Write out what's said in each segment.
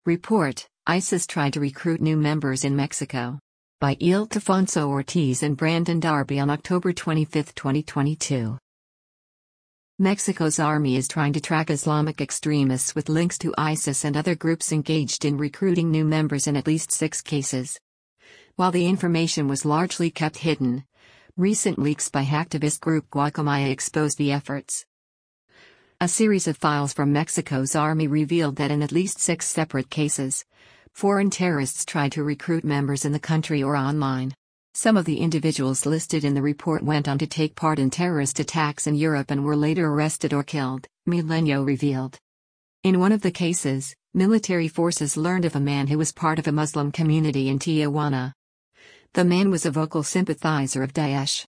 Report: ISIS tried to recruit new members in Mexico. By Ildefonso Ortiz and Brandon Darby on October 25, 2022. Mexico's army is trying to track Islamic extremists with links to ISIS and other groups engaged in recruiting new members in at least 6 cases. While the information was largely kept hidden, recent leaks by hacktivist group Guacamaya exposed the efforts. A series of files from Mexico's army revealed that in at least 6 separate cases, foreign terrorists tried to recruit members in the country or online. Some of the individuals listed in the report went on to take part in terrorist attacks in Europe and were later arrested or killed, Milenio revealed. In one of the cases, military forces learned of a man who was part of a Muslim community in Tijuana. The man was a vocal sympathizer of Daesh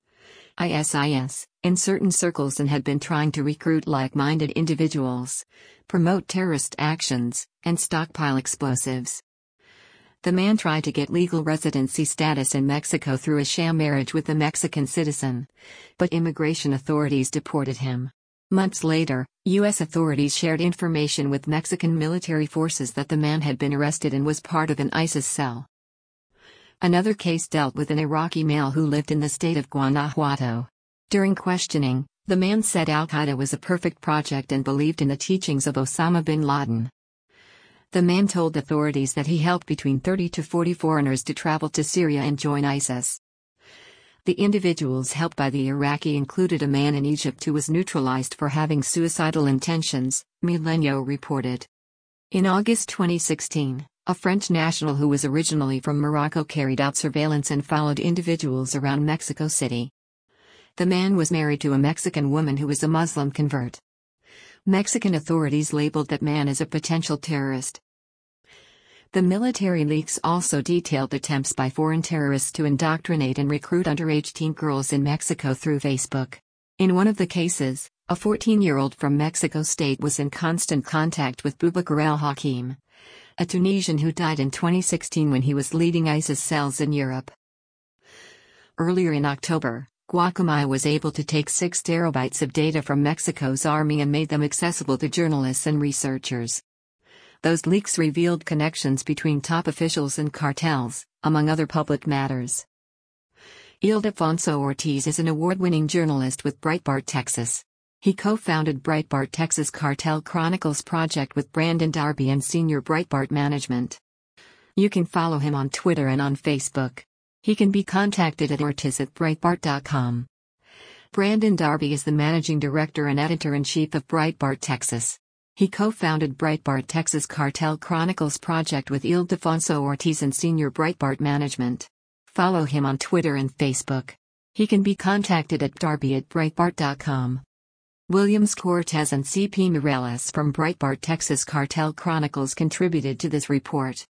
(ISIS) in certain circles and had been trying to recruit like-minded individuals, promote terrorist actions, and stockpile explosives. The man tried to get legal residency status in Mexico through a sham marriage with a Mexican citizen, but immigration authorities deported him. Months later, U.S. authorities shared information with Mexican military forces that the man had been arrested and was part of an ISIS cell. Another case dealt with an Iraqi male who lived in the state of Guanajuato. During questioning, the man said Al-Qaeda was a perfect project and believed in the teachings of Osama bin Laden. The man told authorities that he helped between 30 to 40 foreigners to travel to Syria and join ISIS. The individuals helped by the Iraqi included a man in Egypt who was neutralized for having suicidal intentions, Milenio reported. In August 2016, a French national who was originally from Morocco carried out surveillance and followed individuals around Mexico City. The man was married to a Mexican woman who was a Muslim convert. Mexican authorities labeled that man as a potential terrorist. The military leaks also detailed attempts by foreign terrorists to indoctrinate and recruit underage teen girls in Mexico through Facebook. In one of the cases, a 14-year-old from Mexico State was in constant contact with Boubacar el-Hakim, a Tunisian who died in 2016 when he was leading ISIS cells in Europe. Earlier in October, Guacamaya was able to take 6 terabytes of data from Mexico's army and made them accessible to journalists and researchers. Those leaks revealed connections between top officials and cartels, among other public matters. Ildefonso Ortiz is an award-winning journalist with Breitbart Texas. He co-founded Breitbart Texas Cartel Chronicles project with Brandon Darby and senior Breitbart management. You can follow him on Twitter and on Facebook. He can be contacted at ortiz@breitbart.com. Brandon Darby is the managing director and editor-in-chief of Breitbart Texas. He co-founded Breitbart Texas Cartel Chronicles project with Ildefonso Ortiz and senior Breitbart management. Follow him on Twitter and Facebook. He can be contacted at darby@breitbart.com. Williams Cortez and C.P. Mireles from Breitbart Texas Cartel Chronicles contributed to this report.